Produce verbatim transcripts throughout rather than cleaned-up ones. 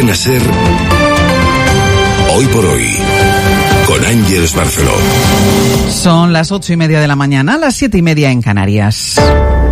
Cadena SER, Hoy por Hoy, con Ángeles Barceló. Son las ocho y media de la mañana, las siete y media en Canarias.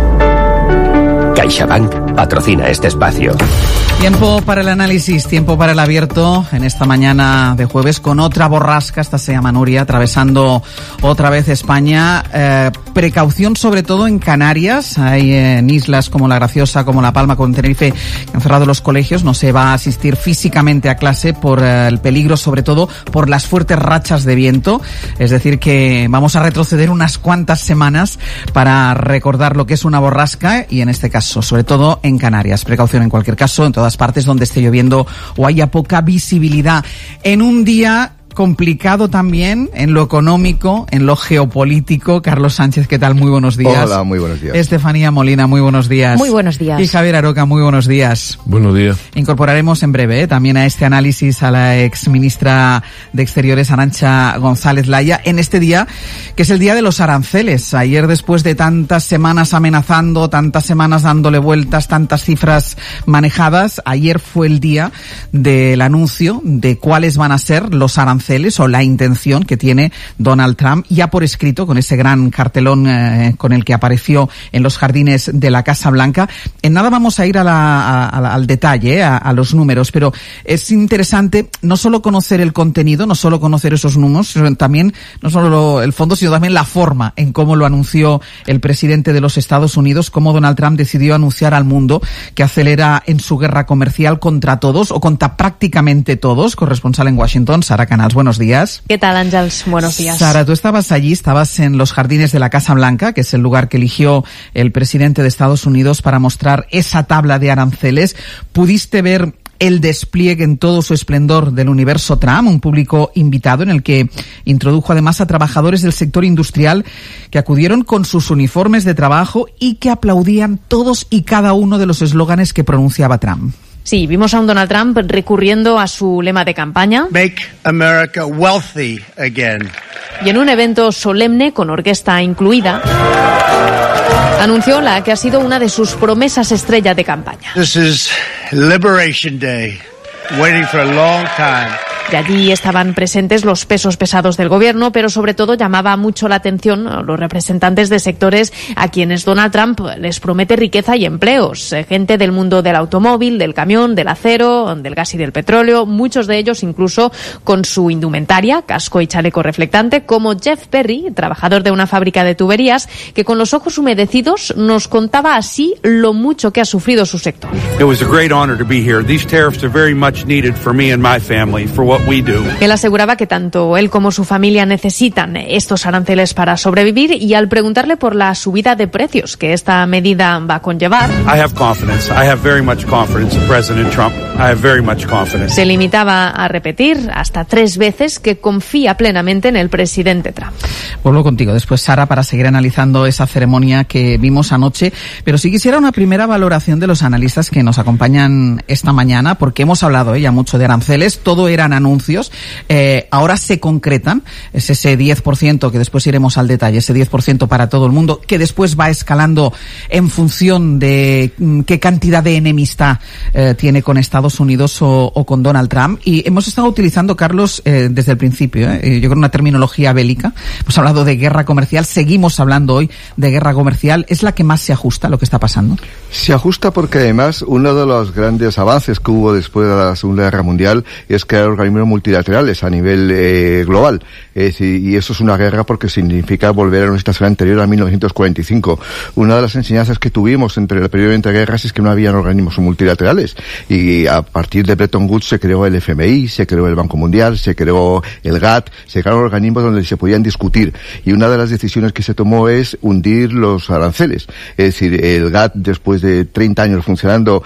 CaixaBank patrocina este espacio. Tiempo para el análisis, tiempo para el abierto en esta mañana de jueves con otra borrasca, esta se llama Nuria, atravesando otra vez España. Eh, precaución sobre todo en Canarias, hay eh, en islas como La Graciosa, como La Palma, como Tenerife, que han cerrado los colegios, no se va a asistir físicamente a clase por eh, el peligro, sobre todo por las fuertes rachas de viento, es decir que vamos a retroceder unas cuantas semanas para recordar lo que es una borrasca y en este caso, sobre todo en Canarias. Precaución en cualquier caso, en todas partes donde esté lloviendo o haya poca visibilidad. En un día complicado también en lo económico, en lo geopolítico. Carlos Sánchez, ¿qué tal? Muy buenos días. Hola, muy buenos días. Estefanía Molina, muy buenos días. Muy buenos días. Y Javier Aroca, muy buenos días. Buenos días. Incorporaremos en breve ¿eh? también a este análisis a la ex ministra de Exteriores, Arantxa González Laya, en este día, que es el día de los aranceles. Ayer, después de tantas semanas amenazando, tantas semanas dándole vueltas, tantas cifras manejadas, ayer fue el día del anuncio de cuáles van a ser los aranceles o la intención que tiene Donald Trump, ya por escrito, con ese gran cartelón eh, con el que apareció en los jardines de la Casa Blanca. En nada vamos a ir a la, a, a, al detalle, eh, a, a los números, pero es interesante no solo conocer el contenido, no solo conocer esos números, sino también, no solo el fondo, sino también la forma en cómo lo anunció el presidente de los Estados Unidos, cómo Donald Trump decidió anunciar al mundo que acelera en su guerra comercial contra todos, o contra prácticamente todos. Corresponsal en Washington, Sara Canals, buenos días. ¿Qué tal, Ángels? Buenos días. Sara, tú estabas allí, estabas en los jardines de la Casa Blanca, que es el lugar que eligió el presidente de Estados Unidos para mostrar esa tabla de aranceles. ¿Pudiste ver el despliegue en todo su esplendor del universo Trump, un público invitado en el que introdujo además a trabajadores del sector industrial que acudieron con sus uniformes de trabajo y que aplaudían todos y cada uno de los eslóganes que pronunciaba Trump? Sí, vimos a un Donald Trump recurriendo a su lema de campaña. Make America wealthy again. Y en un evento solemne con orquesta incluida, anunció la que ha sido una de sus promesas estrella de campaña. This is Liberation Day. Waiting for a long time. Y allí estaban presentes los pesos pesados del gobierno, pero sobre todo llamaba mucho la atención a los representantes de sectores a quienes Donald Trump les promete riqueza y empleos. Gente del mundo del automóvil, del camión, del acero, del gas y del petróleo, muchos de ellos incluso con su indumentaria, casco y chaleco reflectante, como Jeff Perry, trabajador de una fábrica de tuberías, que con los ojos humedecidos nos contaba así lo mucho que ha sufrido su sector. It was a great honor to be here. These tariffs are very much needed for me and my family, for what we do. Él aseguraba que tanto él como su familia necesitan estos aranceles para sobrevivir, y al preguntarle por la subida de precios que esta medida va a conllevar, I have confidence. I have very much confidence in President Trump. I have very much confidence. Se limitaba a repetir hasta tres veces que confía plenamente en el presidente Trump. Vuelvo contigo después, Sara, para seguir analizando esa ceremonia que vimos anoche, pero sí quisiera una primera valoración de los analistas que nos acompañan esta mañana, porque hemos hablado eh, ya mucho de aranceles, todo eran anuncios, eh, ahora se concretan, es ese diez por ciento que después iremos al detalle, ese diez por ciento para todo el mundo, que después va escalando en función de mm, qué cantidad de enemistad eh, tiene con Estados Unidos o, o con Donald Trump. Y hemos estado utilizando, Carlos, eh, desde el principio, eh, yo creo una terminología bélica, hemos hablado de guerra comercial, seguimos hablando hoy de guerra comercial. ¿Es la que más se ajusta a lo que está pasando? Se ajusta porque además uno de los grandes avances que hubo después de la Segunda Guerra Mundial es crear organismos multilaterales a nivel eh, global. Es decir, y eso es una guerra porque significa volver a una situación anterior a mil novecientos cuarenta y cinco. Una de las enseñanzas que tuvimos entre el periodo entre guerras es que no había organismos multilaterales, y a partir de Bretton Woods se creó el F M I, se creó el Banco Mundial, se creó el G A T T, se crearon organismos donde se podían discutir, y una de las decisiones que se tomó es hundir los aranceles. Es decir, el G A T T, después de treinta años funcionando,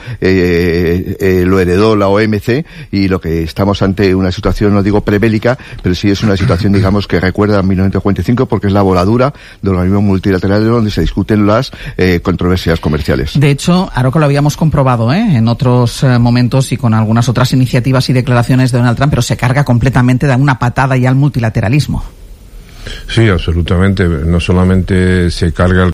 eh, eh, lo heredó la O M C, y lo que estamos ante una situación, no digo prebélica, pero sí es una situación, digamos, que recuerda a mil novecientos cuarenta y cinco, porque es la voladura de organismos multilaterales donde se discuten las eh, controversias comerciales. De hecho, Aroca, lo habíamos comprobado ¿eh? en otros eh, momentos y con algunas otras iniciativas y declaraciones de Donald Trump, pero se carga completamente de una patada ya al multilateralismo. Sí, absolutamente. No solamente se carga el